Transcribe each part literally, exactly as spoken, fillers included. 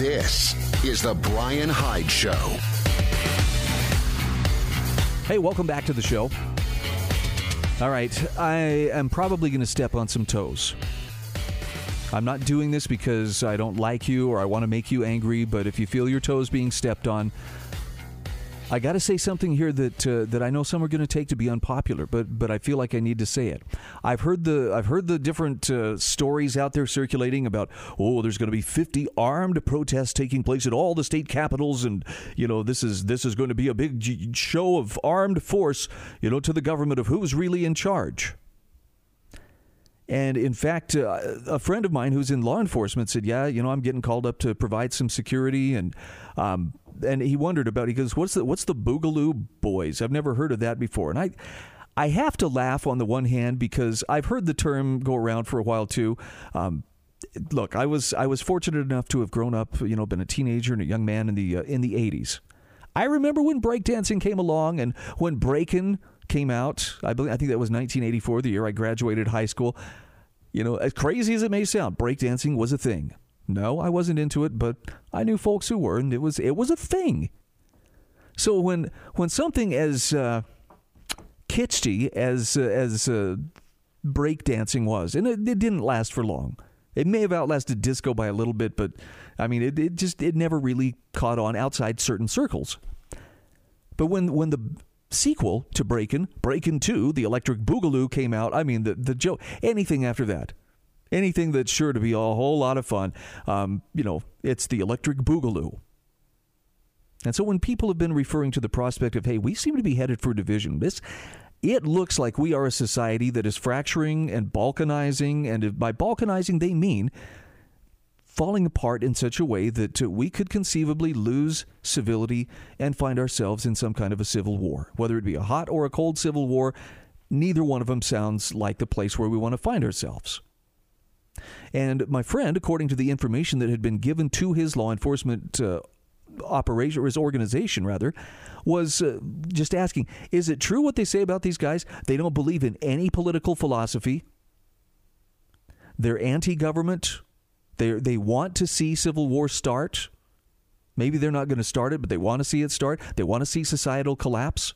This is the Brian Hyde Show. Hey, welcome back to the show. All right, I am probably going to step on some toes. I'm not doing this because I don't like you or I want to make you angry, but if you feel your toes being stepped on, I got to say something here that uh, that I know some are going to take to be unpopular, but but I feel like I need to say it. I've heard the I've heard the different uh, stories out there circulating about, oh, there's going to be fifty armed protests taking place at all the state capitals, and you know this is this is going to be a big g- show of armed force, you know, to the government of who's really in charge. And in fact, uh, a friend of mine who's in law enforcement said, yeah, you know, I'm getting called up to provide some security. And um, and he wondered about, he goes, what's the what's the Boogaloo Boys? I've never heard of that before. And I I have to laugh on the one hand because I've heard the term go around for a while, too. Um, look, I was I was fortunate enough to have grown up, you know, been a teenager and a young man in the uh, in the eighties. I remember when breakdancing came along and when breaking came out. I believe I think that was nineteen eighty-four, the year I graduated high school. You know, as crazy as it may sound, breakdancing was a thing. No, I wasn't into it, but I knew folks who were, and it was it was a thing. So when when something as uh, kitschy as uh, as uh, breakdancing was, and it, it didn't last for long. It may have outlasted disco by a little bit, but I mean, it, it just it never really caught on outside certain circles. But when when the sequel to Breakin', Breakin' two, the Electric Boogaloo came out, I mean, the the joke, anything after that, anything that's sure to be a whole lot of fun, um, you know, it's the Electric Boogaloo. And so when people have been referring to the prospect of, hey, we seem to be headed for division, this, it looks like we are a society that is fracturing and balkanizing, and by balkanizing they mean falling apart in such a way that uh, we could conceivably lose civility and find ourselves in some kind of a civil war. Whether it be a hot or a cold civil war, neither one of them sounds like the place where we want to find ourselves. And my friend, according to the information that had been given to his law enforcement uh, operation, or his organization rather, was uh, just asking, is it true what they say about these guys? They don't believe in any political philosophy. They're anti-government. They they want to see civil war start. Maybe they're not going to start it, but they want to see it start. They want to see societal collapse.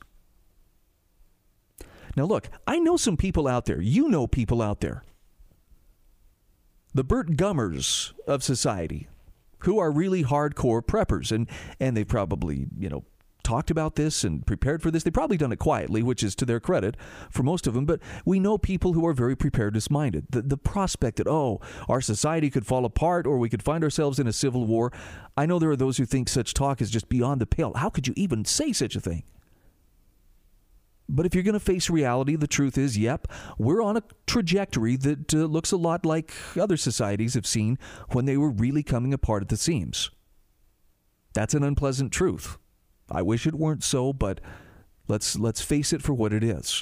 Now, look, I know some people out there. You know people out there. The Burt Gummers of society, who are really hardcore preppers, and and they probably, you know, talked about this and prepared for this. They've probably done it quietly, which is to their credit for most of them, but we know people who are very preparedness-minded. The, the prospect that, oh, our society could fall apart or we could find ourselves in a civil war, I know there are those who think such talk is just beyond the pale. How could you even say such a thing? But if you're going to face reality, the truth is, yep, we're on a trajectory that uh, looks a lot like other societies have seen when they were really coming apart at the seams. That's an unpleasant truth. I wish it weren't so, but let's let's face it for what it is.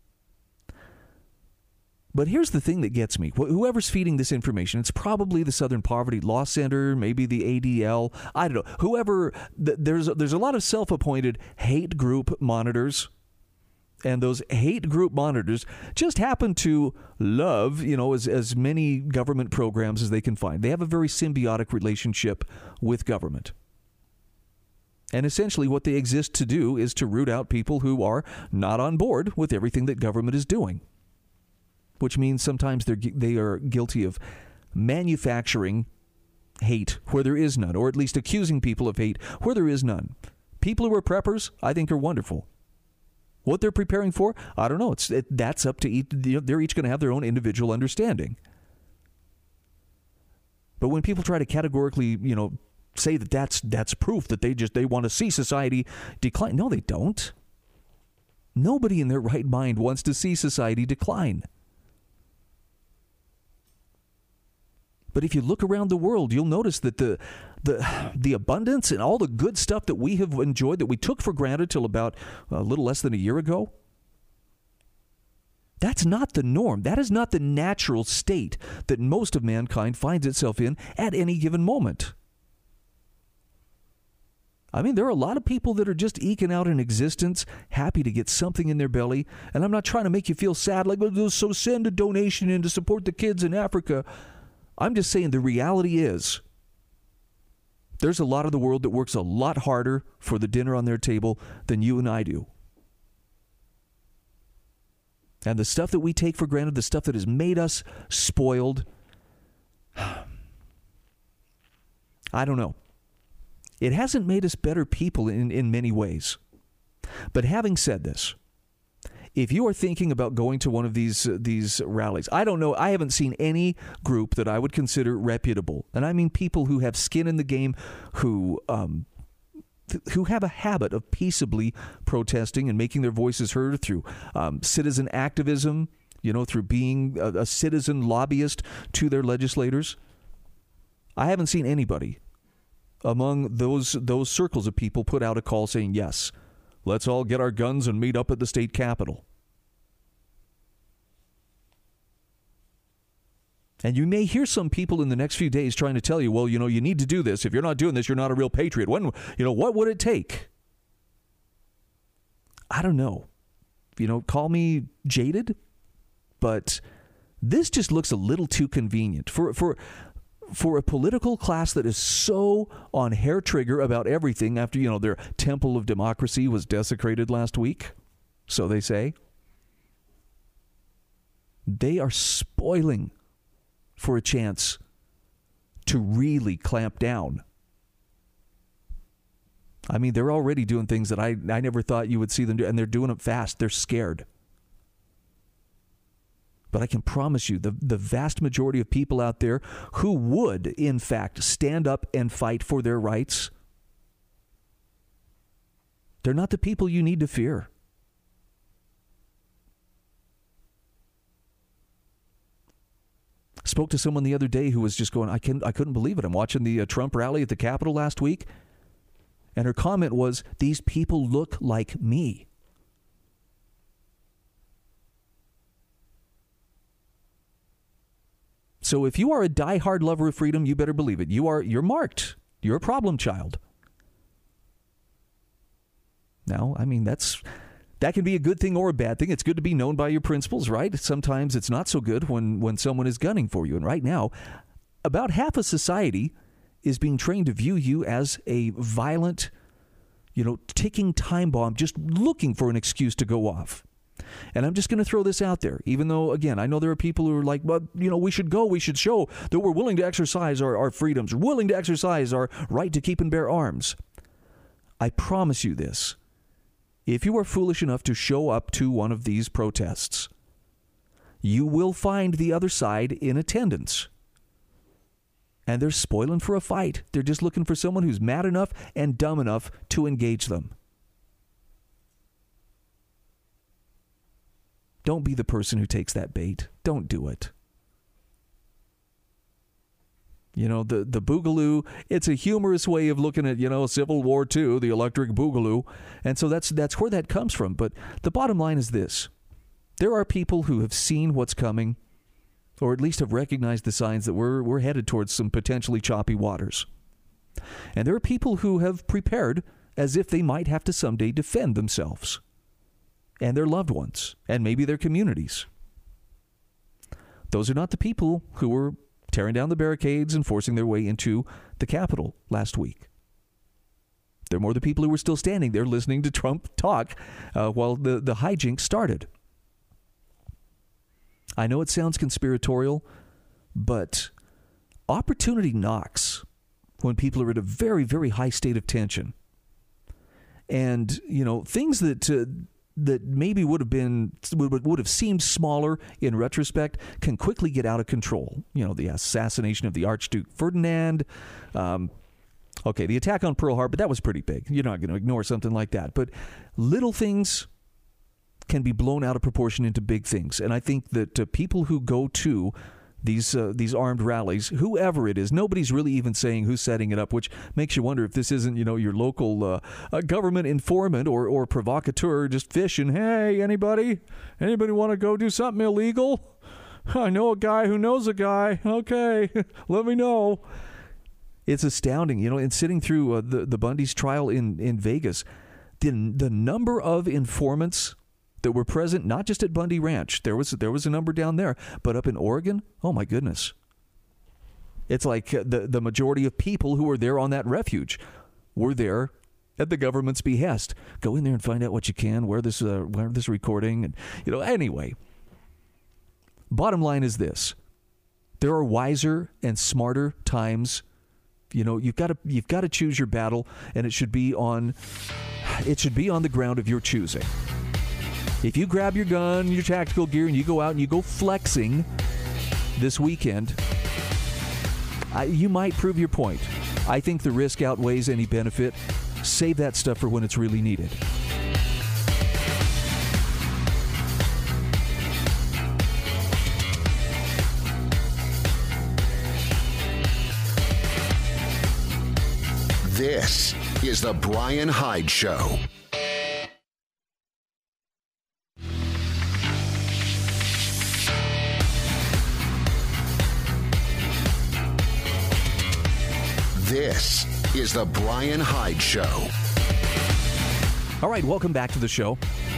But here's the thing that gets me. Wh- whoever's feeding this information, it's probably the Southern Poverty Law Center, maybe the A D L. I don't know. Whoever, th- there's, there's a lot of self-appointed hate group monitors. And those hate group monitors just happen to love, you know, as, as many government programs as they can find. They have a very symbiotic relationship with government. And essentially what they exist to do is to root out people who are not on board with everything that government is doing. Which means sometimes they're, they are guilty of manufacturing hate where there is none, or at least accusing people of hate where there is none. People who are preppers, I think, are wonderful. What they're preparing for, I don't know. It's it, that's up to each. They're each going to have their own individual understanding. But when people try to categorically, you know, say that that's that's proof that they just they want to see society decline, no, they don't. Nobody in their right mind wants to see society decline. But if you look around the world, you'll notice that the the the abundance and all the good stuff that we have enjoyed, that we took for granted till about a little less than a year ago, that's not the norm. That is not the natural state that most of mankind finds itself in at any given moment. I mean, there are a lot of people that are just eking out an existence, happy to get something in their belly. And I'm not trying to make you feel sad, like, oh, so send a donation in to support the kids in Africa. I'm just saying the reality is There's a lot of the world that works a lot harder for the dinner on their table than you and I do. And the stuff that we take for granted, the stuff that has made us spoiled, I don't know. It hasn't made us better people in, in many ways. But having said this, if you are thinking about going to one of these uh, these rallies, I don't know, I haven't seen any group that I would consider reputable. And I mean people who have skin in the game, who um, th- who have a habit of peaceably protesting and making their voices heard through um, citizen activism, you know, through being a, a citizen lobbyist to their legislators. I haven't seen anybody among those those circles of people put out a call saying, yes, let's all get our guns and meet up at the state capitol. And you may hear some people in the next few days trying to tell you, well, you know, you need to do this. If you're not doing this, you're not a real patriot. When, you know, what would it take? I don't know. You know, call me jaded, but this just looks a little too convenient for for for a political class that is so on hair trigger about everything after, you know, their temple of democracy was desecrated last week, so they say. They are spoiling for a chance to really clamp down. I mean, they're already doing things that I, I never thought you would see them do, and they're doing it fast. They're scared. But I can promise you, the, the vast majority of people out there who would, in fact, stand up and fight for their rights, they're not the people you need to fear. Spoke to someone the other day who was just going, I can I couldn't believe it. I'm watching the uh, Trump rally at the Capitol last week, and her comment was, these people look like me. So if you are a diehard lover of freedom, you better believe it. You are, you're marked. You're a problem child. Now, I mean, that's that can be a good thing or a bad thing. It's good to be known by your principles, right? Sometimes it's not so good when, when someone is gunning for you. And right now, about half of society is being trained to view you as a violent, you know, ticking time bomb, just looking for an excuse to go off. And I'm just going to throw this out there, even though, again, I know there are people who are like, well, you know, we should go. We should show that we're willing to exercise our, our freedoms, willing to exercise our right to keep and bear arms. I promise you this. If you are foolish enough to show up to one of these protests, you will find the other side in attendance. And they're spoiling for a fight. They're just looking for someone who's mad enough and dumb enough to engage them. Don't be the person who takes that bait. Don't do it. You know, the, the boogaloo, it's a humorous way of looking at, you know, Civil War Two, the electric boogaloo. And so that's that's where that comes from. But the bottom line is this. There are people who have seen what's coming, or at least have recognized the signs that we're we're headed towards some potentially choppy waters. And there are people who have prepared as if they might have to someday defend themselves and their loved ones, and maybe their communities. Those are not the people who were tearing down the barricades and forcing their way into the Capitol last week. They're more the people who were still standing there listening to Trump talk uh, while the, the hijinks started. I know it sounds conspiratorial, but opportunity knocks when people are at a very, very high state of tension. And, you know, things that... Uh, that maybe would have been would, would have seemed smaller in retrospect can quickly get out of control. You know, the assassination of the Archduke Ferdinand. Um, okay, the attack on Pearl Harbor, that was pretty big. You're not going to ignore something like that. But little things can be blown out of proportion into big things. And I think that uh, people who go to these uh, these armed rallies, whoever it is, nobody's really even saying who's setting it up, which makes you wonder if this isn't, you know, your local uh, uh, government informant or, or provocateur just fishing. Hey, anybody? Anybody want to go do something illegal? I know a guy who knows a guy. Okay, let me know. It's astounding, you know, in sitting through uh, the, the Bundy's trial in, in Vegas, the, the number of informants that were present, not just at Bundy Ranch. There was there was a number down there, but up in Oregon, oh my goodness. It's like the, the majority of people who were there on that refuge were there at the government's behest. Go in there and find out what you can, where this, uh, where this recording. And, you know, anyway, bottom line is this. There are wiser and smarter times. You know, you've got to you've got to choose your battle, and it should be on it should be on the ground of your choosing. If you grab your gun, your tactical gear, and you go out and you go flexing this weekend, I, you might prove your point. I think the risk outweighs any benefit. Save that stuff for when it's really needed. This is the Brian Hyde Show. This is the Brian Hyde Show. All right, welcome back to the show.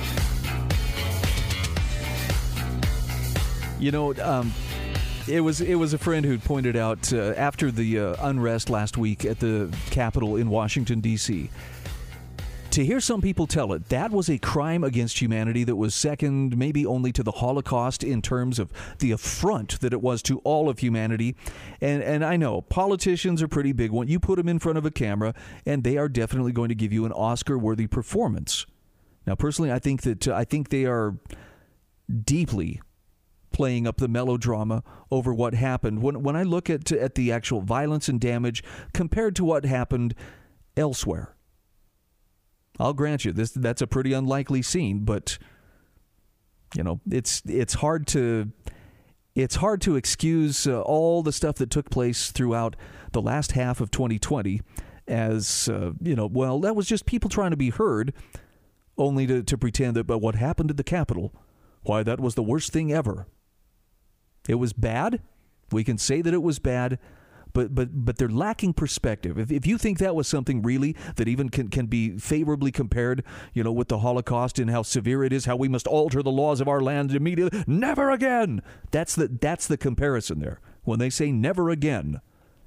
You know, um, it was it was a friend who pointed out uh, after the uh, unrest last week at the Capitol in Washington, D C, to hear some people tell it, that was a crime against humanity that was second maybe only to the Holocaust in terms of the affront that it was to all of humanity. And and I know politicians are pretty big one. You put them in front of a camera and they are definitely going to give you an Oscar-worthy performance. Now, personally, I think that uh, I think they are deeply playing up the melodrama over what happened. When when I look at at the actual violence and damage compared to what happened elsewhere, I'll grant you this that's a pretty unlikely scene, but you know, it's it's hard to it's hard to excuse uh, all the stuff that took place throughout the last half of twenty twenty as uh, you know, well, that was just people trying to be heard, only to, to pretend that but what happened at the Capitol, why, that was the worst thing ever. It was bad. We can say that it was bad, but but but they're lacking perspective. If if you think that was something really that even can, can be favorably compared, you know, with the Holocaust and how severe it is, how we must alter the laws of our land immediately, never again. That's the that's the comparison there. When they say never again.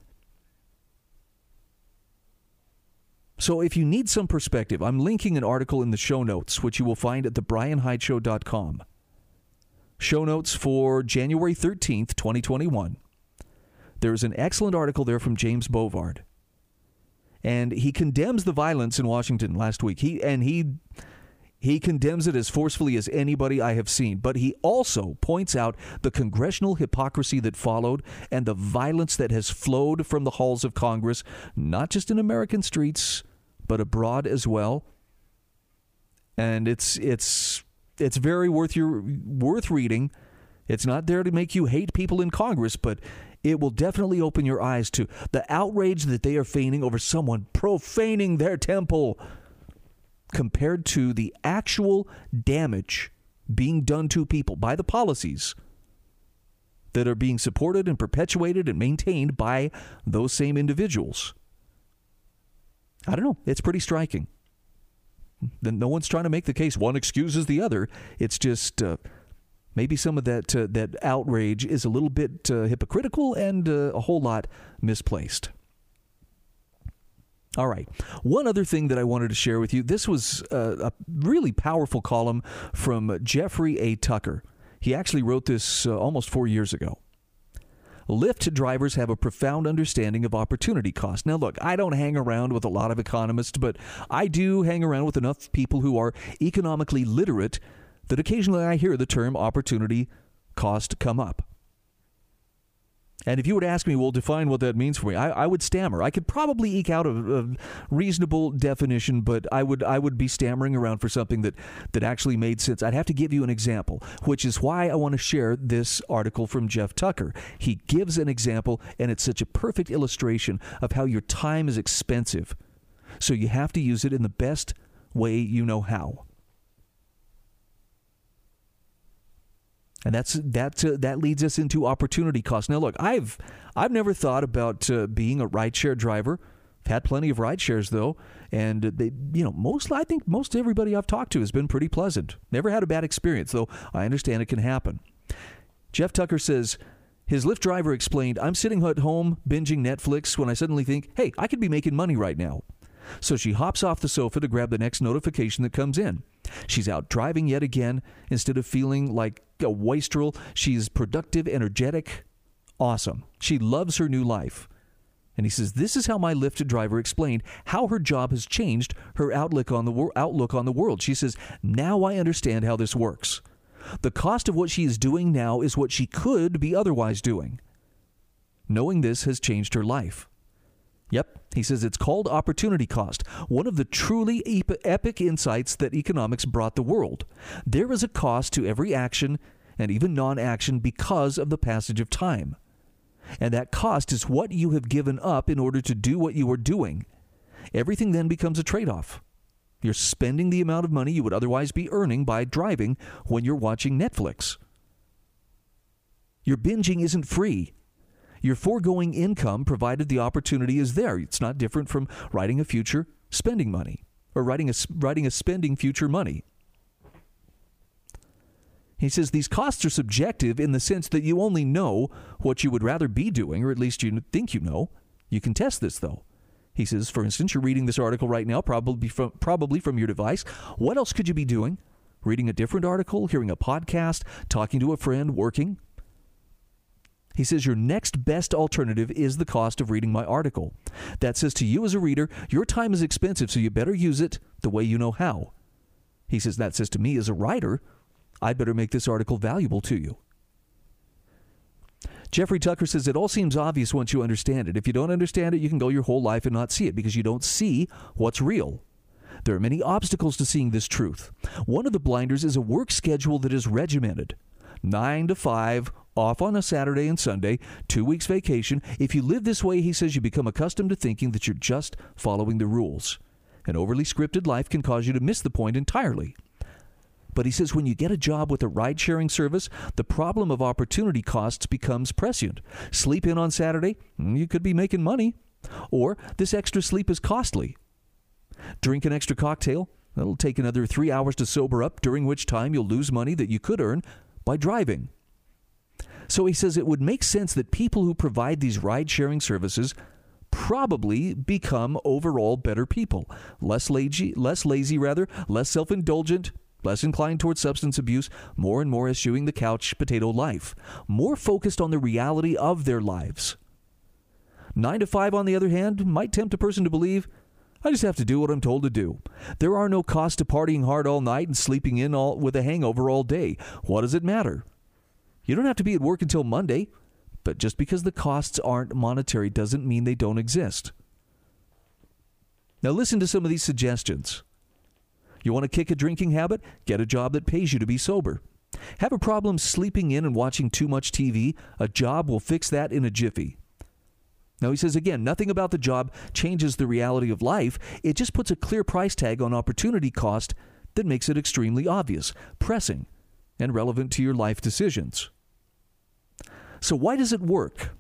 So if you need some perspective, I'm linking an article in the show notes, which you will find at the brian hyde show dot com. Show notes for January thirteenth, twenty twenty-one. There's an excellent article there from James Bovard. And he condemns the violence in Washington last week. He and he he condemns it as forcefully as anybody I have seen. But he also points out the congressional hypocrisy that followed and the violence that has flowed from the halls of Congress, not just in American streets, but abroad as well. And it's it's It's very worth your worth reading. It's not there to make you hate people in Congress, but it will definitely open your eyes to the outrage that they are feigning over someone profaning their temple compared to the actual damage being done to people by the policies that are being supported and perpetuated and maintained by those same individuals. I don't know. It's pretty striking. Then no one's trying to make the case one excuses the other. It's just uh, maybe some of that uh, that outrage is a little bit uh, hypocritical and uh, a whole lot misplaced. All right. One other thing that I wanted to share with you. This was uh, a really powerful column from Jeffrey A. Tucker. He actually wrote this uh, almost four years ago. Lyft drivers have a profound understanding of opportunity cost. Now, look, I don't hang around with a lot of economists, but I do hang around with enough people who are economically literate that occasionally I hear the term opportunity cost come up. And if you were to ask me, well, define what that means for me, I, I would stammer. I could probably eke out a, a reasonable definition, but I would I would be stammering around for something that, that actually made sense. I'd have to give you an example, which is why I want to share this article from Jeff Tucker. He gives an example, and it's such a perfect illustration of how your time is expensive. So you have to use it in the best way you know how. And that's that. Uh, that leads us into opportunity cost. Now, look, I've I've never thought about uh, being a rideshare driver. I've had plenty of rideshares though, and they, you know, most I think most everybody I've talked to has been pretty pleasant. Never had a bad experience, though. I understand it can happen. Jeff Tucker says, His Lyft driver explained, I'm sitting at home binging Netflix when I suddenly think, hey, I could be making money right now. So she hops off the sofa to grab the next notification that comes in. She's out driving yet again. Instead of feeling like a wastrel, she's productive, energetic, awesome. She loves her new life. And he says, this is how my Lyft driver explained how her job has changed her outlook on the wor- outlook on the world. She says, now I understand how this works. The cost of what she is doing now is what she could be otherwise doing. Knowing this has changed her life. Yep, he says it's called opportunity cost, one of the truly ep- epic insights that economics brought the world. There is a cost to every action and even non-action because of the passage of time. And that cost is what you have given up in order to do what you are doing. Everything then becomes a trade-off. You're spending the amount of money you would otherwise be earning by driving when you're watching Netflix. Your binging isn't free. You're foregoing income provided the opportunity is there. It's not different from writing a future spending money or writing a, writing a spending future money. He says these costs are subjective in the sense that you only know what you would rather be doing, or at least you think you know. You can test this, though. He says, for instance, you're reading this article right now, probably from, probably from your device. What else could you be doing? Reading a different article, hearing a podcast, talking to a friend, working? He says your next best alternative is the cost of reading my article. That says to you as a reader, your time is expensive, so you better use it the way you know how. He says that says to me as a writer, I'd better make this article valuable to you. Jeffrey Tucker says it all seems obvious once you understand it. If you don't understand it, you can go your whole life and not see it because you don't see what's real. There are many obstacles to seeing this truth. One of the blinders is a work schedule that is regimented. Nine to five, off on a Saturday and Sunday, two weeks vacation. If you live this way, he says, you become accustomed to thinking that you're just following the rules. An overly scripted life can cause you to miss the point entirely. But he says when you get a job with a ride-sharing service, the problem of opportunity costs becomes prescient. Sleep in on Saturday, you could be making money. Or this extra sleep is costly. Drink an extra cocktail, it'll take another three hours to sober up, during which time you'll lose money that you could earn by driving. So he says it would make sense that people who provide these ride-sharing services probably become overall better people. Less lazy, less lazy rather, less self-indulgent, less inclined towards substance abuse, more and more eschewing the couch potato life, more focused on the reality of their lives. Nine to five, on the other hand, might tempt a person to believe, I just have to do what I'm told to do. There are no costs to partying hard all night and sleeping in all with a hangover all day. What does it matter? You don't have to be at work until Monday, but just because the costs aren't monetary doesn't mean they don't exist. Now listen to some of these suggestions. You want to kick a drinking habit? Get a job that pays you to be sober. Have a problem sleeping in and watching too much T V? A job will fix that in a jiffy. Now he says again, nothing about the job changes the reality of life. It just puts a clear price tag on opportunity cost that makes it extremely obvious, pressing, and relevant to your life decisions. So why does it work?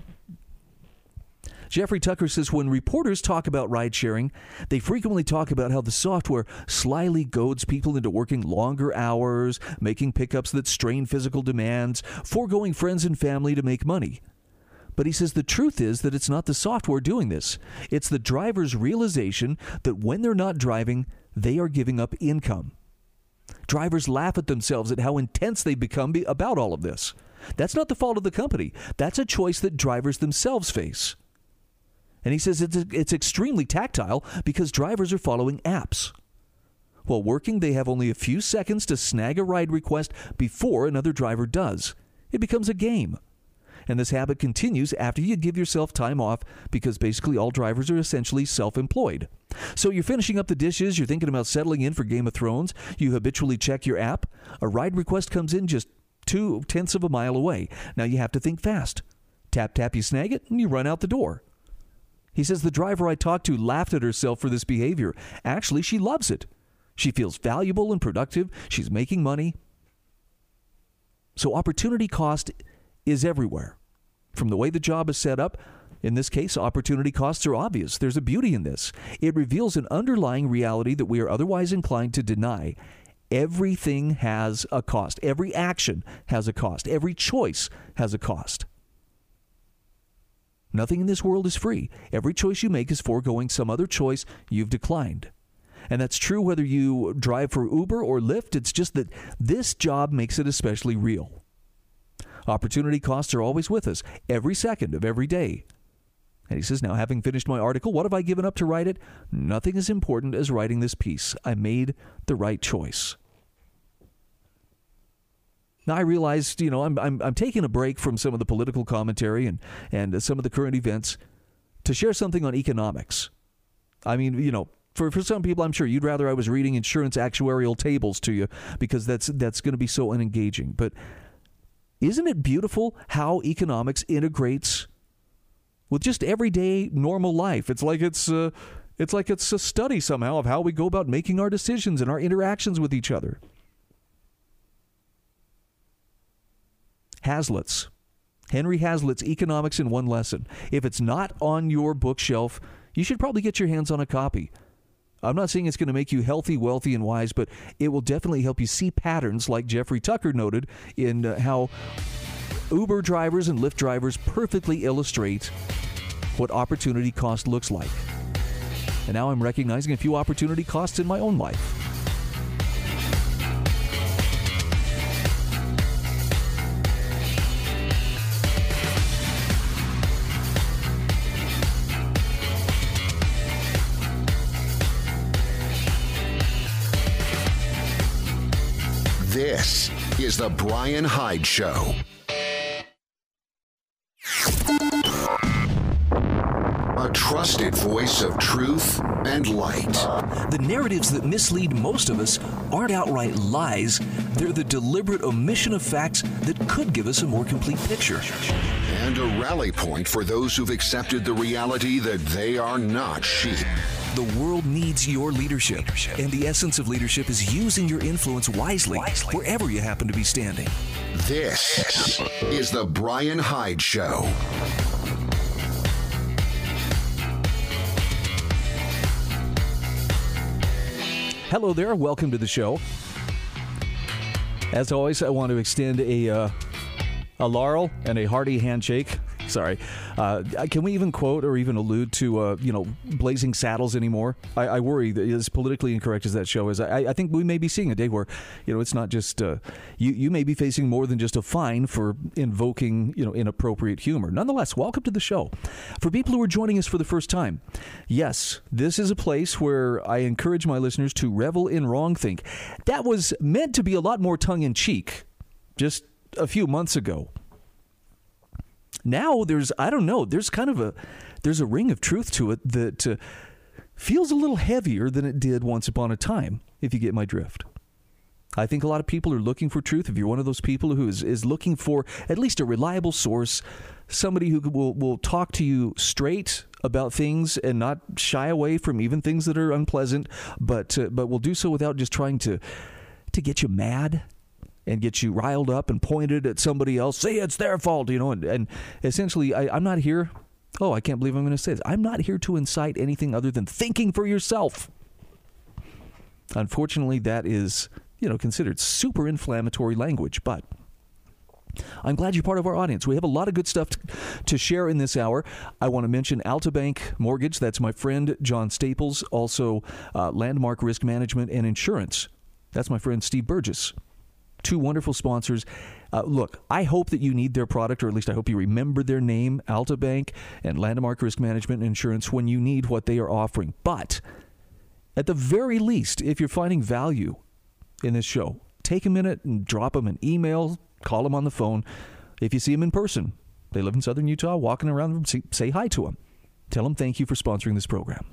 Jeffrey Tucker says when reporters talk about ride-sharing, they frequently talk about how the software slyly goads people into working longer hours, making pickups that strain physical demands, foregoing friends and family to make money. But he says the truth is that it's not the software doing this. It's the driver's realization that when they're not driving, they are giving up income. Drivers laugh at themselves at how intense they've become about all of this. That's not the fault of the company. That's a choice that drivers themselves face. And he says it's, it's extremely tactile because drivers are following apps. While working, they have only a few seconds to snag a ride request before another driver does. It becomes a game. And this habit continues after you give yourself time off because basically all drivers are essentially self-employed. So you're finishing up the dishes, you're thinking about settling in for Game of Thrones, you habitually check your app, a ride request comes in just two-tenths of a mile away. Now you have to think fast. Tap, tap, you snag it, and you run out the door. He says the driver I talked to laughed at herself for this behavior. Actually, she loves it. She feels valuable and productive. She's making money. So opportunity cost is everywhere. From the way the job is set up, in this case, opportunity costs are obvious. There's a beauty in this. It reveals an underlying reality that we are otherwise inclined to deny. Everything has a cost. Every action has a cost. Every choice has a cost. Nothing in this world is free. Every choice you make is foregoing some other choice you've declined. And that's true whether you drive for Uber or Lyft. It's just that this job makes it especially real. Opportunity costs are always with us, every second of every day. And he says, now, having finished my article, what have I given up to write it? Nothing as important as writing this piece. I made the right choice. Now, I realized, you know, I'm, I'm I'm taking a break from some of the political commentary and, and some of the current events to share something on economics. I mean, you know, for, for some people, I'm sure you'd rather I was reading insurance actuarial tables to you because that's that's going to be so unengaging. But isn't it beautiful how economics integrates with just everyday normal life? It's like it's uh, it's like it's a study somehow of how we go about making our decisions and our interactions with each other. Hazlitt's, Henry Hazlitt's Economics in One Lesson. If it's not on your bookshelf, you should probably get your hands on a copy. I'm not saying it's going to make you healthy, wealthy, and wise, but it will definitely help you see patterns like Jeffrey Tucker noted in uh, how Uber drivers and Lyft drivers perfectly illustrate what opportunity cost looks like. And now I'm recognizing a few opportunity costs in my own life. This is the Brian Hyde Show. A trusted voice of truth and light. The narratives that mislead most of us aren't outright lies. They're the deliberate omission of facts that could give us a more complete picture. And a rally point for those who've accepted the reality that they are not sheep. The world needs your leadership, leadership, and the essence of leadership is using your influence wisely, wisely wherever you happen to be standing. This is the Brian Hyde Show. Hello there. Welcome to the show. As always, I want to extend a uh, a laurel and a hearty handshake. Sorry. Uh, can we even quote or even allude to, uh, you know, Blazing Saddles anymore? I, I worry that as politically incorrect as that show is, I, I think we may be seeing a day where, you know, it's not just, uh, you, you may be facing more than just a fine for invoking, you know, inappropriate humor. Nonetheless, welcome to the show. For people who are joining us for the first time, yes, this is a place where I encourage my listeners to revel in wrongthink. That was meant to be a lot more tongue-in-cheek just a few months ago. Now there's, I don't know, there's kind of a, there's a ring of truth to it that uh, feels a little heavier than it did once upon a time, if you get my drift. I think a lot of people are looking for truth. If you're one of those people who is, is looking for at least a reliable source, somebody who will, will talk to you straight about things and not shy away from even things that are unpleasant, but uh, but will do so without just trying to to get you mad and get you riled up and pointed at somebody else, say it's their fault, you know, and, and essentially I, I'm not here, oh, I can't believe I'm going to say this, I'm not here to incite anything other than thinking for yourself. Unfortunately, that is, you know, considered super inflammatory language, but I'm glad you're part of our audience. We have a lot of good stuff to, to share in this hour. I want to mention Altabank Mortgage, that's my friend John Staples, also uh, Landmark Risk Management and Insurance, that's my friend Steve Burgess. Two wonderful sponsors. Uh, look, I hope that you need their product, or at least I hope you remember their name, Altabank and Landmark Risk Management and Insurance, when you need what they are offering. But at the very least, if you're finding value in this show, take a minute and drop them an email, call them on the phone. If you see them in person, they live in southern Utah, walking around, say, say hi to them. Tell them thank you for sponsoring this program.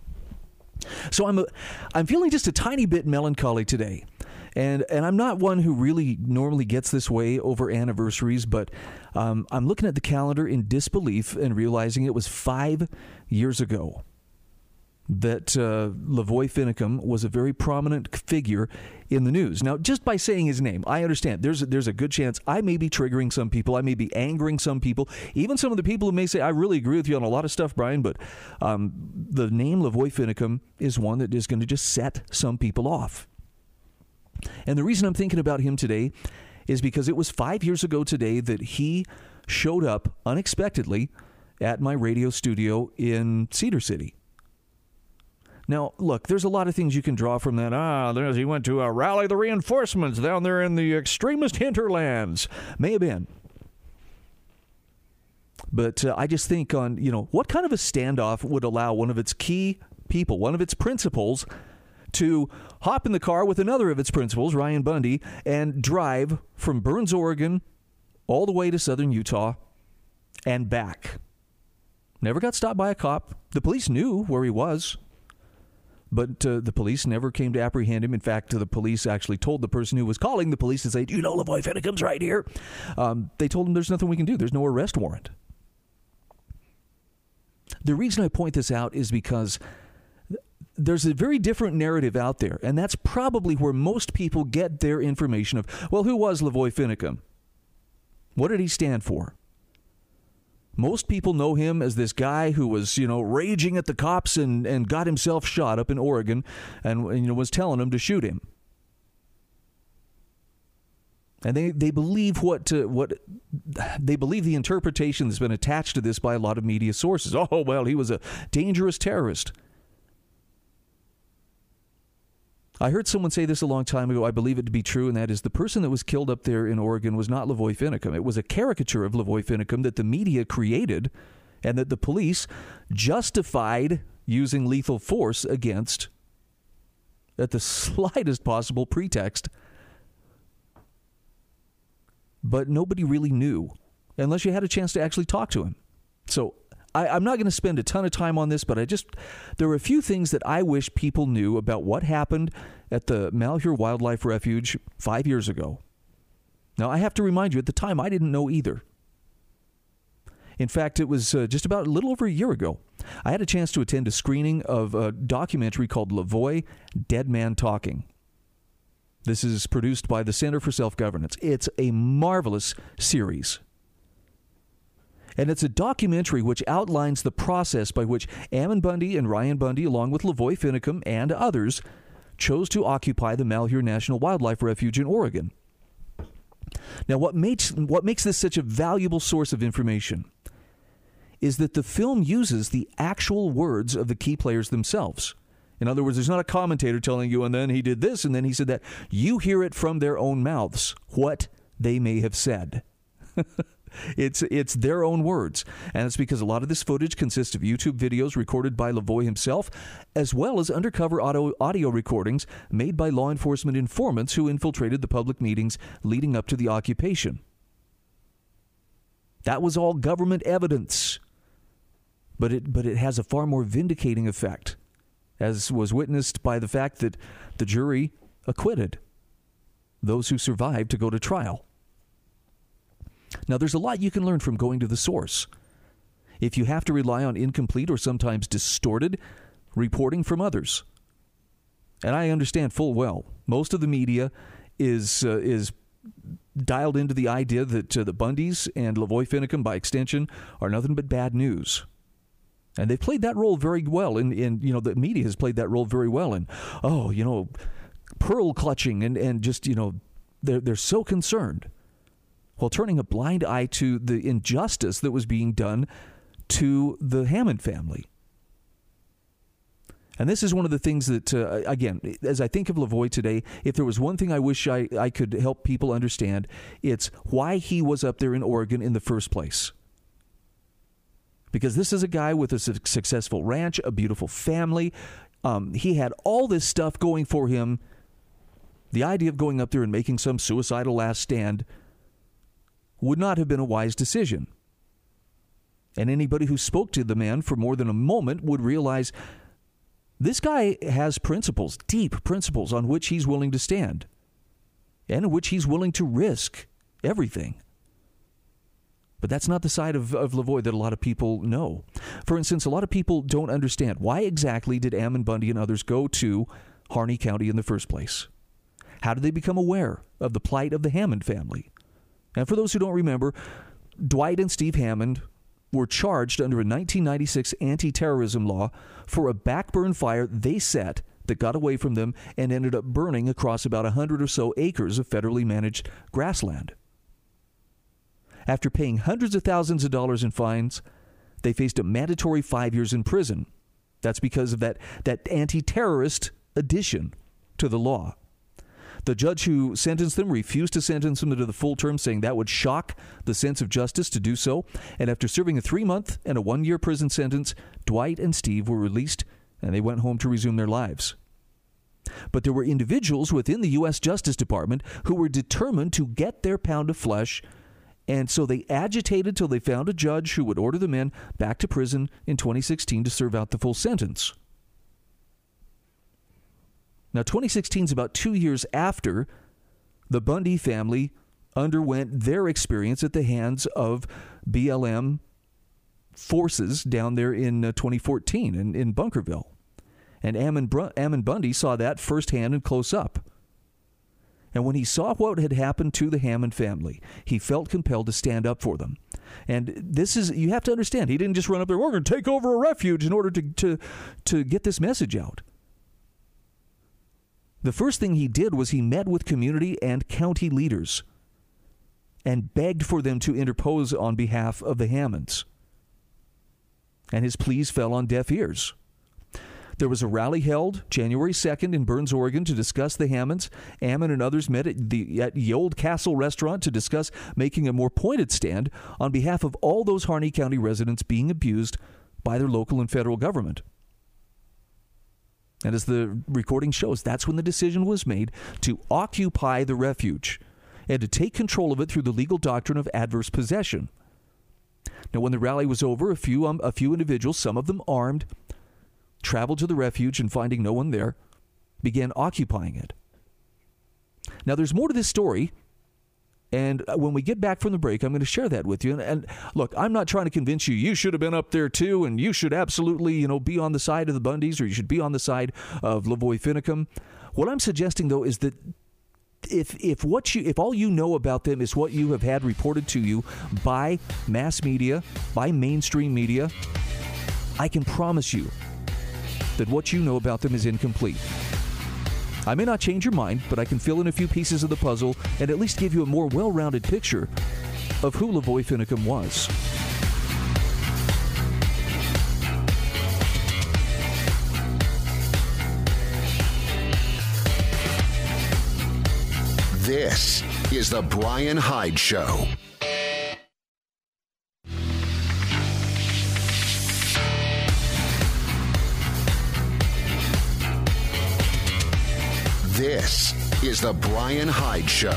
So I'm a, I'm feeling just a tiny bit melancholy today. And and I'm not one who really normally gets this way over anniversaries, but um, I'm looking at the calendar in disbelief and realizing it was five years ago that uh, Lavoy Finicum was a very prominent figure in the news. Now, just by saying his name, I understand there's a, there's a good chance I may be triggering some people. I may be angering some people, even some of the people who may say, I really agree with you on a lot of stuff, Brian, but um, the name Lavoy Finicum is one that is going to just set some people off. And the reason I'm thinking about him today is because it was five years ago today that he showed up unexpectedly at my radio studio in Cedar City. Now, look, there's a lot of things you can draw from that. Ah, there's, he went to uh, rally the reinforcements down there in the extremist hinterlands. May have been. But uh, I just think on, you know, what kind of a standoff would allow one of its key people, one of its principals, to hop in the car with another of its principals, Ryan Bundy, and drive from Burns, Oregon, all the way to southern Utah and back. Never got stopped by a cop. The police knew where he was, but uh, the police never came to apprehend him. In fact, uh, the police actually told the person who was calling the police to say, "Do you know Lavoy Finicum's right here?" Um, they told him there's nothing we can do. There's no arrest warrant. The reason I point this out is because there's a very different narrative out there, and that's probably where most people get their information of, well, who was Lavoy Finicum? What did he stand for? Most people know him as this guy who was, you know, raging at the cops and, and got himself shot up in Oregon and, and you know, was telling them to shoot him. And they, they believe what uh, what they believe the interpretation that's been attached to this by a lot of media sources. Oh, well, he was a dangerous terrorist. I heard someone say this a long time ago. I believe it to be true, and that is the person that was killed up there in Oregon was not Lavoy Finicum. It was a caricature of Lavoy Finicum that the media created and that the police justified using lethal force against at the slightest possible pretext. But nobody really knew unless you had a chance to actually talk to him. So I, I'm not going to spend a ton of time on this, but I just, there are a few things that I wish people knew about what happened at the Malheur Wildlife Refuge five years ago. Now, I have to remind you, at the time, I didn't know either. In fact, it was uh, just about a little over a year ago. I had a chance to attend a screening of a documentary called Lavoy, Dead Man Talking. This is produced by the Center for Self-Governance. It's a marvelous series. And it's a documentary which outlines the process by which Ammon Bundy and Ryan Bundy, along with Lavoy Finicum and others, chose to occupy the Malheur National Wildlife Refuge in Oregon. Now, what makes, what makes this such a valuable source of information is that the film uses the actual words of the key players themselves. In other words, there's not a commentator telling you, and then he did this, and then he said that. You hear it from their own mouths, what they may have said. It's it's their own words, and it's because a lot of this footage consists of YouTube videos recorded by Lavoy himself, as well as undercover audio, audio recordings made by law enforcement informants who infiltrated the public meetings leading up to the occupation. That was all government evidence, but it but it has a far more vindicating effect, as was witnessed by the fact that the jury acquitted those who survived to go to trial. Now, there's a lot you can learn from going to the source. If you have to rely on incomplete or sometimes distorted reporting from others. And I understand full well, most of the media is uh, is dialed into the idea that uh, the Bundys and Lavoy Finicum, by extension, are nothing but bad news. And they've played that role very well. In, in you know, the media has played that role very well in, oh, you know, pearl clutching and, and just, you know, they're they're so concerned, while turning a blind eye to the injustice that was being done to the Hammond family. And this is one of the things that, uh, again, as I think of Lavoy today, if there was one thing I wish I, I could help people understand, it's why he was up there in Oregon in the first place. Because this is a guy with a su- successful ranch, a beautiful family. Um, he had all this stuff going for him. The idea of going up there and making some suicidal last stand would not have been a wise decision. And anybody who spoke to the man for more than a moment would realize this guy has principles, deep principles on which he's willing to stand and in which he's willing to risk everything. But that's not the side of, of Lavoy that a lot of people know. For instance, a lot of people don't understand why exactly did Ammon Bundy and others go to Harney County in the first place? How did they become aware of the plight of the Hammond family? And for those who don't remember, Dwight and Steve Hammond were charged under a nineteen ninety-six anti-terrorism law for a backburn fire they set that got away from them and ended up burning across about one hundred or so acres of federally managed grassland. After paying hundreds of thousands of dollars in fines, they faced a mandatory five years in prison. That's because of that, that anti-terrorist addition to the law. The judge who sentenced them refused to sentence them to the full term, saying that would shock the sense of justice to do so. And after serving a three-month and a one-year prison sentence, Dwight and Steve were released, and they went home to resume their lives. But there were individuals within the U S Justice Department who were determined to get their pound of flesh, and so they agitated till they found a judge who would order the men back to prison in twenty sixteen to serve out the full sentence. Now, twenty sixteen is about two years after the Bundy family underwent their experience at the hands of B L M forces down there in uh, twenty fourteen in, in Bunkerville. And Ammon, Br- Ammon Bundy saw that firsthand and close up. And when he saw what had happened to the Hammond family, he felt compelled to stand up for them. And this is, you have to understand, he didn't just run up there, we're going to take over a refuge in order to, to, to get this message out. The first thing he did was he met with community and county leaders and begged for them to interpose on behalf of the Hammonds. And his pleas fell on deaf ears. There was a rally held January second in Burns, Oregon to discuss the Hammonds. Ammon and others met at the, at the Old Castle restaurant to discuss making a more pointed stand on behalf of all those Harney County residents being abused by their local and federal government. And as the recording shows, that's when the decision was made to occupy the refuge and to take control of it through the legal doctrine of adverse possession. Now, when the rally was over, a few um, a few individuals, some of them armed, traveled to the refuge and finding no one there, began occupying it. Now, there's more to this story, and when we get back from the break, I'm going to share that with you. And, and look, I'm not trying to convince you you should have been up there too, and you should absolutely, you know, be on the side of the Bundys, or you should be on the side of Lavoy Finicum. What I'm suggesting, though, is that if if what you if all you know about them is what you have had reported to you by mass media, by mainstream media, I can promise you that what you know about them is incomplete. I may not change your mind, but I can fill in a few pieces of the puzzle and at least give you a more well-rounded picture of who Lavoy Finicum was. This is The Brian Hyde Show. This is The Brian Hyde Show.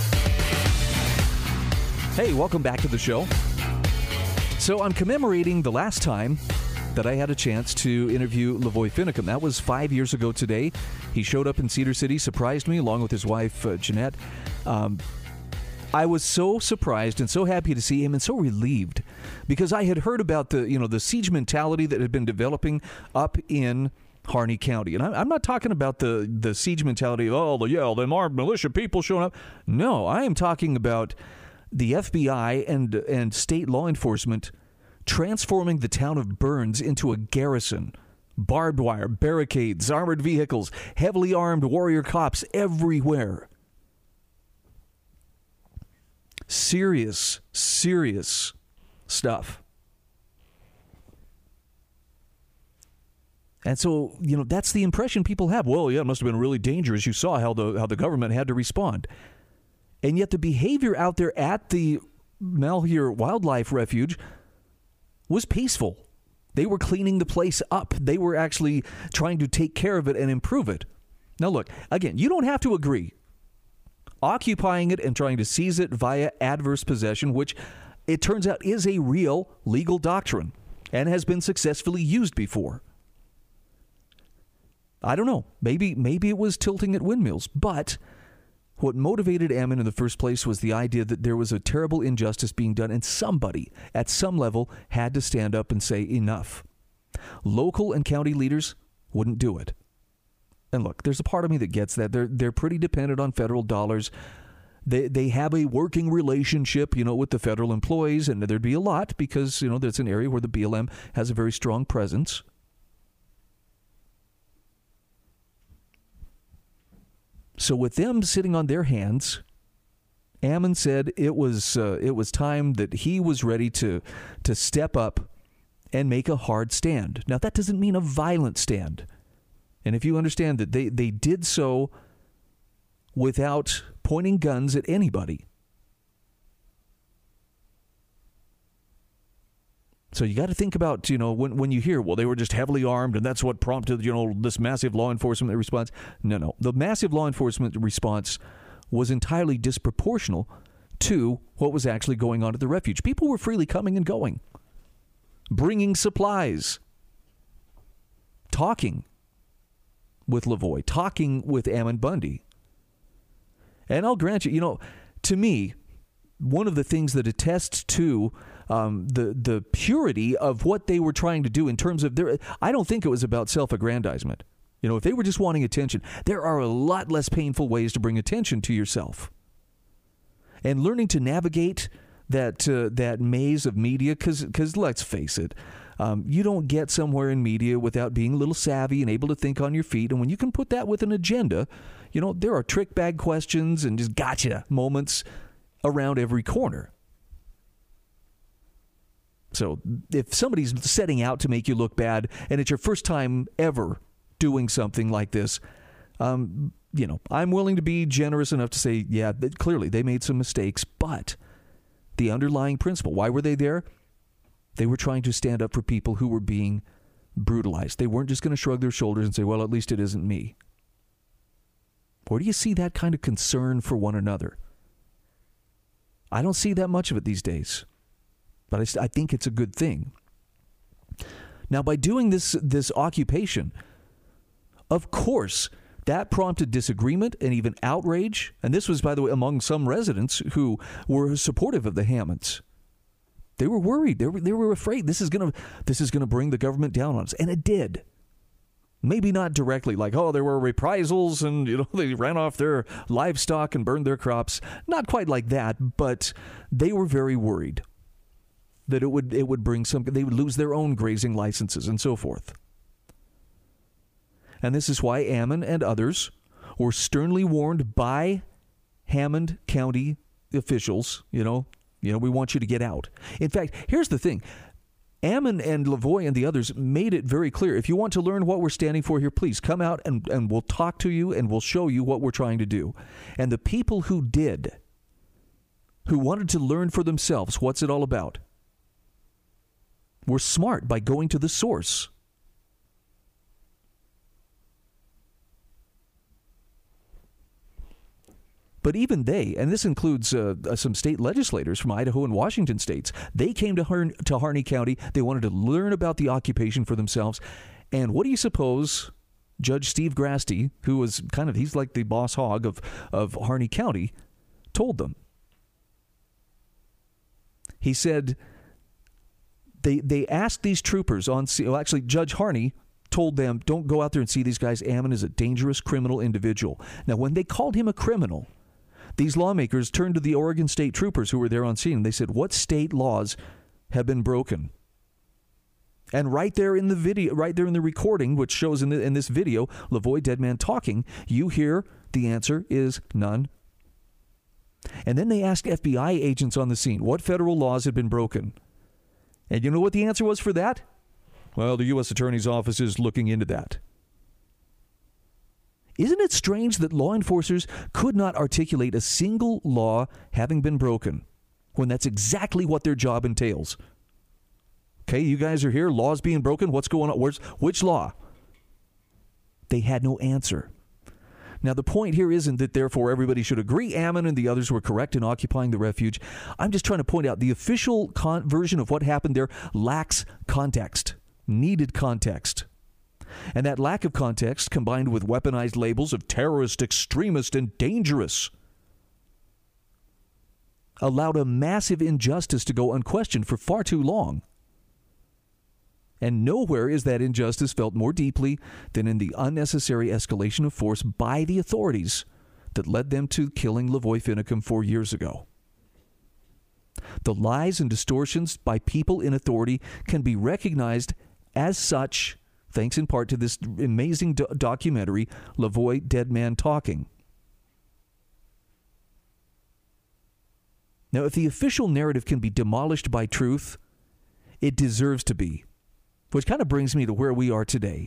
Hey, welcome back to the show. So I'm commemorating the last time that I had a chance to interview Lavoy Finicum. That was five years ago today. He showed up in Cedar City, surprised me, along with his wife, uh, Jeanette. Um, I was so surprised and so happy to see him and so relieved because I had heard about the, you know, the siege mentality that had been developing up in Harney County. And I'm not talking about the, the siege mentality of, oh, yeah, them armed militia people showing up. No, I am talking about the F B I and and state law enforcement transforming the town of Burns into a garrison. Barbed wire, barricades, armored vehicles, heavily armed warrior cops everywhere. Serious, serious stuff. And so, you know, that's the impression people have. Well, yeah, it must have been really dangerous. You saw how the how the government had to respond. And yet the behavior out there at the Malheur Wildlife Refuge was peaceful. They were cleaning the place up. They were actually trying to take care of it and improve it. Now, look, again, you don't have to agree. Occupying it and trying to seize it via adverse possession, which it turns out is a real legal doctrine and has been successfully used before. I don't know. Maybe maybe it was tilting at windmills. But what motivated Ammon in the first place was the idea that there was a terrible injustice being done, and somebody at some level had to stand up and say enough. Local and county leaders wouldn't do it. And look, there's a part of me that gets that. They're they're pretty dependent on federal dollars. They they have a working relationship, you know, with the federal employees, and there'd be a lot because, you know, that's an area where the B L M has a very strong presence. So with them sitting on their hands, Ammon said it was uh, it was time that he was ready to to step up and make a hard stand. Now, that doesn't mean a violent stand. And if you understand that they, they did so without pointing guns at anybody. So you got to think about, you know, when when you hear, well, they were just heavily armed and that's what prompted, you know, this massive law enforcement response. No, no. The massive law enforcement response was entirely disproportional to what was actually going on at the refuge. People were freely coming and going, bringing supplies, talking with Lavoie, talking with Ammon Bundy. And I'll grant you, you know, to me, one of the things that attests to um, the the purity of what they were trying to do in terms of their, I don't think it was about self-aggrandizement. You know, if they were just wanting attention, there are a lot less painful ways to bring attention to yourself. And learning to navigate that uh, that maze of media, because because let's face it, um, you don't get somewhere in media without being a little savvy and able to think on your feet. And when you can put that with an agenda, you know, there are trick bag questions and just gotcha moments around every corner. So if somebody's setting out to make you look bad and it's your first time ever doing something like this, um, you know, I'm willing to be generous enough to say, yeah, that clearly they made some mistakes, but the underlying principle, why were they there? They were trying to stand up for people who were being brutalized. They weren't just going to shrug their shoulders and say, well, at least it isn't me. Where do you see that kind of concern for one another? I don't see that much of it these days, but I, I think it's a good thing. Now, by doing this this occupation, of course, that prompted disagreement and even outrage. And this was, by the way, among some residents who were supportive of the Hammonds. They were worried. They were, they were afraid this is going to this is going to bring the government down on us, and it did. Maybe not directly, like, oh, there were reprisals and, you know, they ran off their livestock and burned their crops. Not quite like that, but they were very worried that it would it would bring some, they would lose their own grazing licenses and so forth. And this is why Ammon and others were sternly warned by Hammond County officials, you know, you know, we want you to get out. In fact, here's the thing. Ammon and Lavoie and the others made it very clear. If you want to learn what we're standing for here, please come out and, and we'll talk to you and we'll show you what we're trying to do. And the people who did, who wanted to learn for themselves what's it all about, were smart by going to the source. But even they, and this includes uh, some state legislators from Idaho and Washington states, they came to, Har- to Harney County. They wanted to learn about the occupation for themselves. And what do you suppose Judge Steve Grasty, who was kind of, he's like the boss hog of, of Harney County, told them? He said they they asked these troopers on, well, actually, Judge Harney told them, don't go out there and see these guys. Ammon is a dangerous criminal individual. Now, when they called him a criminal, these lawmakers turned to the Oregon State troopers who were there on scene. They said, what state laws have been broken? And right there in the video, right there in the recording, which shows in, the, in this video, Lavoie Dead Man talking, you hear the answer is none. And then they asked F B I agents on the scene, what federal laws had been broken? And you know what the answer was for that? Well, the U S Attorney's Office is looking into that. Isn't it strange that law enforcers could not articulate a single law having been broken when that's exactly what their job entails? Okay, you guys are here, laws being broken, what's going on? Where's, which law? They had no answer. Now, the point here isn't that, therefore, everybody should agree Ammon and the others were correct in occupying the refuge. I'm just trying to point out the official con- version of what happened there lacks context, needed context. And that lack of context, combined with weaponized labels of terrorist, extremist, and dangerous, allowed a massive injustice to go unquestioned for far too long. And nowhere is that injustice felt more deeply than in the unnecessary escalation of force by the authorities that led them to killing Lavoie Finicum four years ago. The lies and distortions by people in authority can be recognized as such, thanks in part to this amazing do- documentary, Lavoie Dead Man Talking. Now, if the official narrative can be demolished by truth, it deserves to be. Which kind of brings me to where we are today.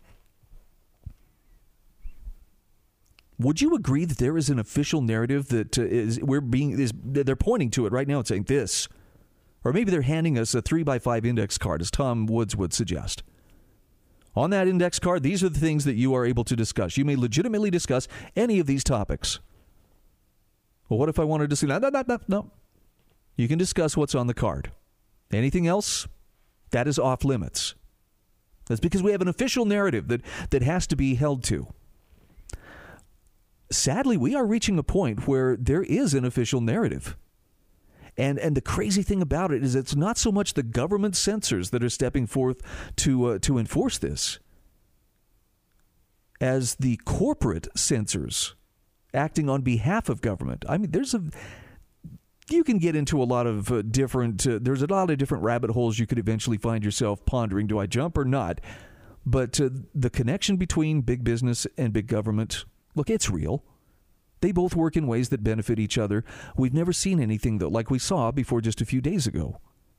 Would you agree that there is an official narrative that uh, is we're being is they're pointing to it right now and saying this, or maybe they're handing us a three by five index card, as Tom Woods would suggest. On that index card, these are the things that you are able to discuss. You may legitimately discuss any of these topics. Well, what if I wanted to say no, no, no, no, no? You can discuss what's on the card. Anything else, that is off limits. That's because we have an official narrative that that has to be held to. Sadly, we are reaching a point where there is an official narrative. And and the crazy thing about it is it's not so much the government censors that are stepping forth to uh, to enforce this as the corporate censors acting on behalf of government. I mean, there's a you can get into a lot of uh, different uh, there's a lot of different rabbit holes you could eventually find yourself pondering, do I jump or not? But uh, the connection between big business and big government, look, it's real. They both work in ways that benefit each other. We've never seen anything, though, like we saw before just a few days ago,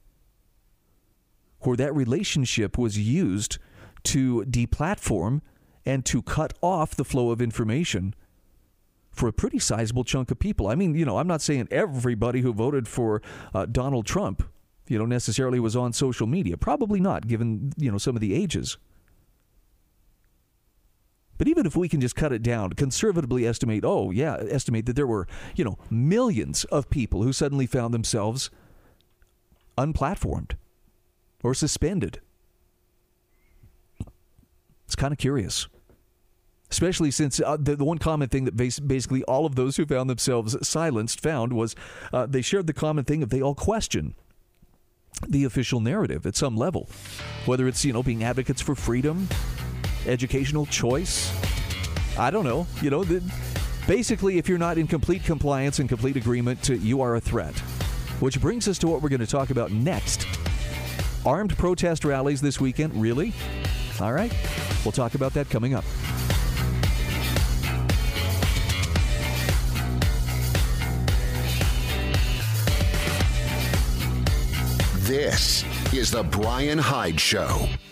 where that relationship was used to deplatform and to cut off the flow of information for a pretty sizable chunk of people. I mean, you know, I'm not saying everybody who voted for uh, Donald Trump, you know, necessarily was on social media. Probably not, given, you know, some of the ages. But even if we can just cut it down, conservatively estimate, oh, yeah, estimate that there were, you know, millions of people who suddenly found themselves unplatformed or suspended. It's kind of curious. Especially since uh, the, the one common thing that bas- basically all of those who found themselves silenced found was uh, they shared the common thing of they all question the official narrative at some level. Whether it's, you know, being advocates for freedom, educational choice, I don't know. You know, the, basically, if you're not in complete compliance and complete agreement, to, you are a threat. Which brings us to what we're going to talk about next. Armed protest rallies this weekend. Really? All right. We'll talk about that coming up. This is the Brian Hyde Show.